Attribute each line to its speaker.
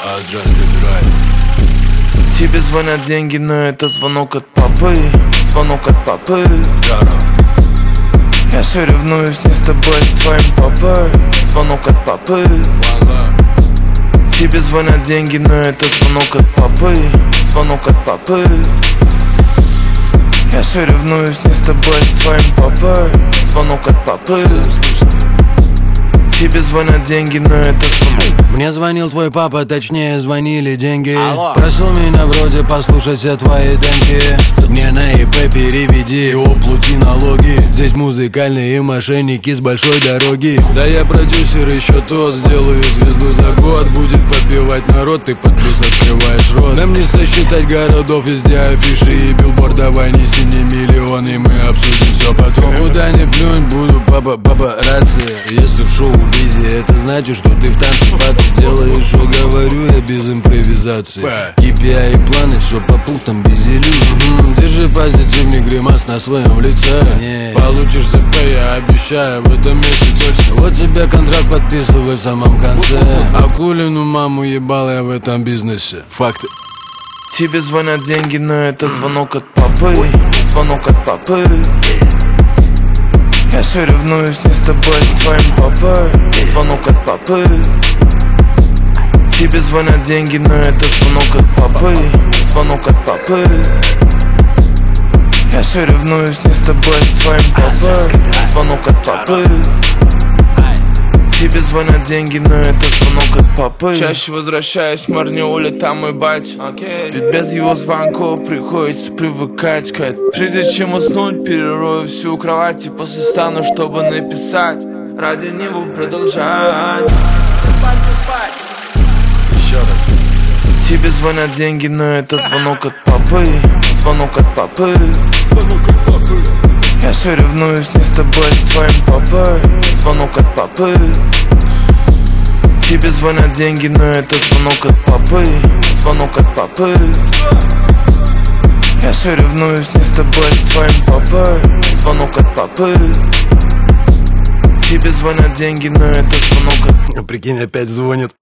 Speaker 1: Тебе звонят деньги, но это звонок от папы. Звонок от папы. Я все ревнуюсь не с тобой, с твоим папой. Звонок от папы. Тебе звонят деньги, но это звонок от папы. Звонок от папы. Я все ревнуюсь не с тобой, с твоим папой. Звонок от папы. Тебе звонят деньги, но это звонок.
Speaker 2: Мне звонил твой папа, точнее звонили деньги. Алло. Просил меня вроде послушать все твои демки. Мне на ИП переведи и оплати налоги. Здесь музыкальные мошенники с большой дороги. Да я продюсер еще тот, сделаю звезду за год. Будет подпевать народ, ты под плюс открываешь рот. Нам не сосчитать городов, везде афиши и билборд. Давай неси мне миллионы, мы обсудим все потом. Куда не плюнь, буду папарацци. Если в шоу бизи, это значит, что ты в танце пацы. Делаю, что говорю я без импровизации. KPI и планы, все по пунктам без иллюзий. Держи позитивный гримас на своем лице. Получишь ЗП, я обещаю, в этом месяце. Вот тебе контракт подписывай в самом конце. Акулину маму ебал я в этом бизнесе. Факты.
Speaker 1: Тебе звонят деньги, но это звонок от папы. Звонок от папы. Я все ревнуюсь не с тобой, с твоим папой. Звонок от папы. Тебе звонят деньги, но это звонок от папы. Звонок от папы. Я все ревнуюсь не с тобой, с твоим папой. Звонок от папы. Тебе звонят деньги, но это звонок от папы. Чаще возвращаясь в Марниоле, там мой батя. Ведь без его звонков приходится привыкать к этому. Прежде чем уснуть, перерою всю кровать и после встану, чтобы написать. Ради него продолжать. Еще раз. Тебе звонят деньги, но это звонок от папы. Звонок от папы. Я все ревнуюсь не с тобой, с твоим папой. Звонок от папы. Тебе звонят деньги, но это звонок от папы. Звонок от папы. Я все ревнуюсь не с тобой, с твоим папой. Звонок от папы. Тебе звонят деньги, но это звонок от...
Speaker 2: Прикинь, опять звонит.